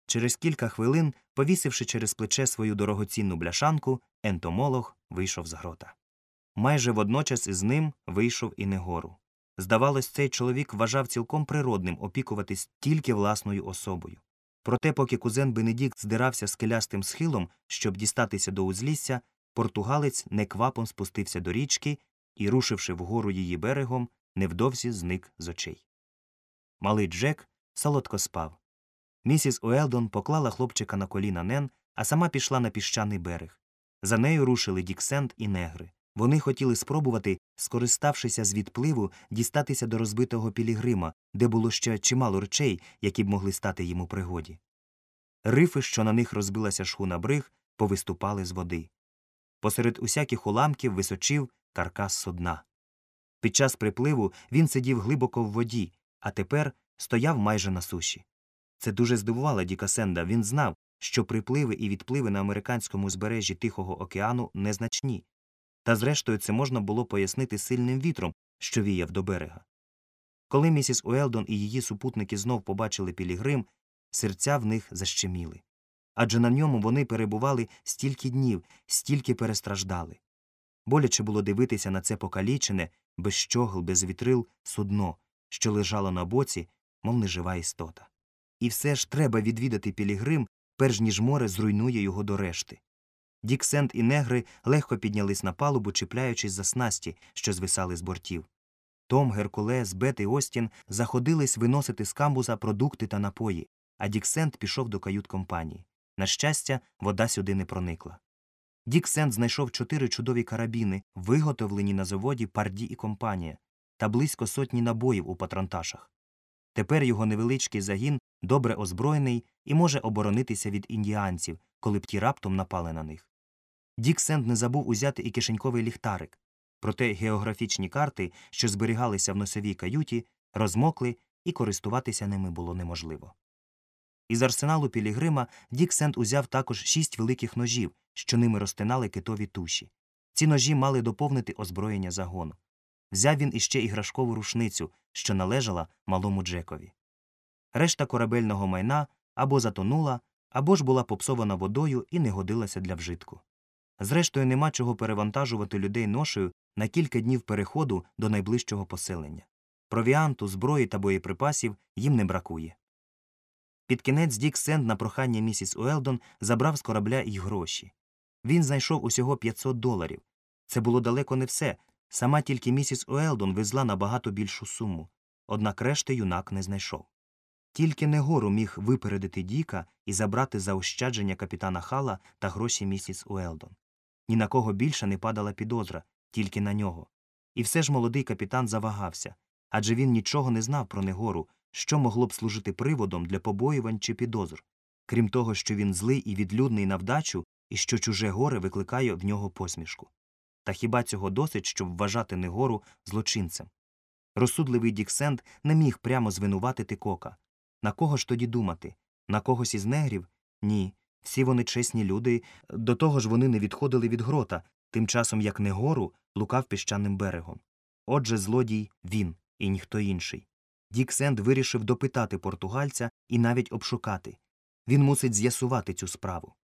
Через кілька хвилин, повісивши через плече свою дорогоцінну бляшанку, ентомолог вийшов з грота. Майже водночас із ним вийшов і Негору. Здавалось, цей чоловік вважав цілком природним опікуватись тільки власною особою. Проте, поки кузен Бенедикт здирався скелястим схилом, щоб дістатися до узлісся, португалець неквапом спустився до річки і, рушивши вгору її берегом, невдовзі зник з очей. Малий Джек солодко спав. Місіс Уелдон поклала хлопчика на коліна Нен, а сама пішла на піщаний берег. За нею рушили Дік Сенд і негри. Вони хотіли спробувати, скориставшися з відпливу, дістатися до розбитого Пілігрима, де було ще чимало речей, які б могли стати їм у пригоді. Рифи, що на них розбилася шхуна бриг, повиступали з води. Посеред усяких уламків височив каркас судна. Під час припливу він сидів глибоко в воді, а тепер стояв майже на суші. Це дуже здивувало Діка Сенда. Він знав, що припливи і відпливи на американському узбережжі Тихого океану незначні. Та зрештою це можна було пояснити сильним вітром, що віяв до берега. Коли місіс Уелдон і її супутники знов побачили Пілігрим, серця в них защеміли. Адже на ньому вони перебували стільки днів, стільки перестраждали. Боляче було дивитися на це покалічене, без щогл, без вітрил судно, що лежало на боці, мов нежива істота. І все ж треба відвідати Пілігрим, перш ніж море зруйнує його до решти. Дік Сенд і негри легко піднялись на палубу, чіпляючись за снасті, що звисали з бортів. Том, Геркулес, Бет і Остін заходились виносити з камбуза продукти та напої, а Дік Сенд пішов до кают-компанії. На щастя, вода сюди не проникла. Дік Сенд знайшов 4 чудові карабіни, виготовлені на заводі Парді і компанія, та близько сотні набоїв у патронташах. Тепер його невеличкий загін добре озброєний і може оборонитися від індіанців, коли б ті раптом напали на них. Дік Сенд не забув узяти і кишеньковий ліхтарик. Проте географічні карти, що зберігалися в носовій каюті, розмокли і користуватися ними було неможливо. Із арсеналу Пілігрима Дік Сенд узяв також 6 великих ножів, що ними розтинали китові туші. Ці ножі мали доповнити озброєння загону. Взяв він іще іграшкову рушницю, що належала малому Джекові. Решта корабельного майна або затонула, або ж була попсована водою і не годилася для вжитку. Зрештою, нема чого перевантажувати людей ношею на кілька днів переходу до найближчого поселення. Провіанту, зброї та боєприпасів їм не бракує. Під кінець Дік Сенд на прохання місіс Уелдон забрав з корабля й гроші. Він знайшов усього $500. Це було далеко не все. Сама тільки місіс Уелдон везла набагато більшу суму. Однак решти юнак не знайшов. Тільки Негору міг випередити Діка і забрати заощадження капітана Хала та гроші місіс Уелдон. Ні на кого більше не падала підозра, тільки на нього. І все ж молодий капітан завагався, адже він нічого не знав про Негору, що могло б служити приводом для побоювань чи підозр, крім того, що він злий і відлюдний на вдачу, і що чуже горе викликає в нього посмішку. Та хіба цього досить, щоб вважати Негору злочинцем? Розсудливий Дік Сенд не міг прямо звинуватити Кока. На кого ж тоді думати? На когось із негрів? Ні. Всі вони чесні люди, до того ж вони не відходили від грота, тим часом як Негору блукав піщаним берегом. Отже, злодій він, і ніхто інший. Дік Сенд вирішив допитати португальця і навіть обшукати. Він мусить з'ясувати цю справу.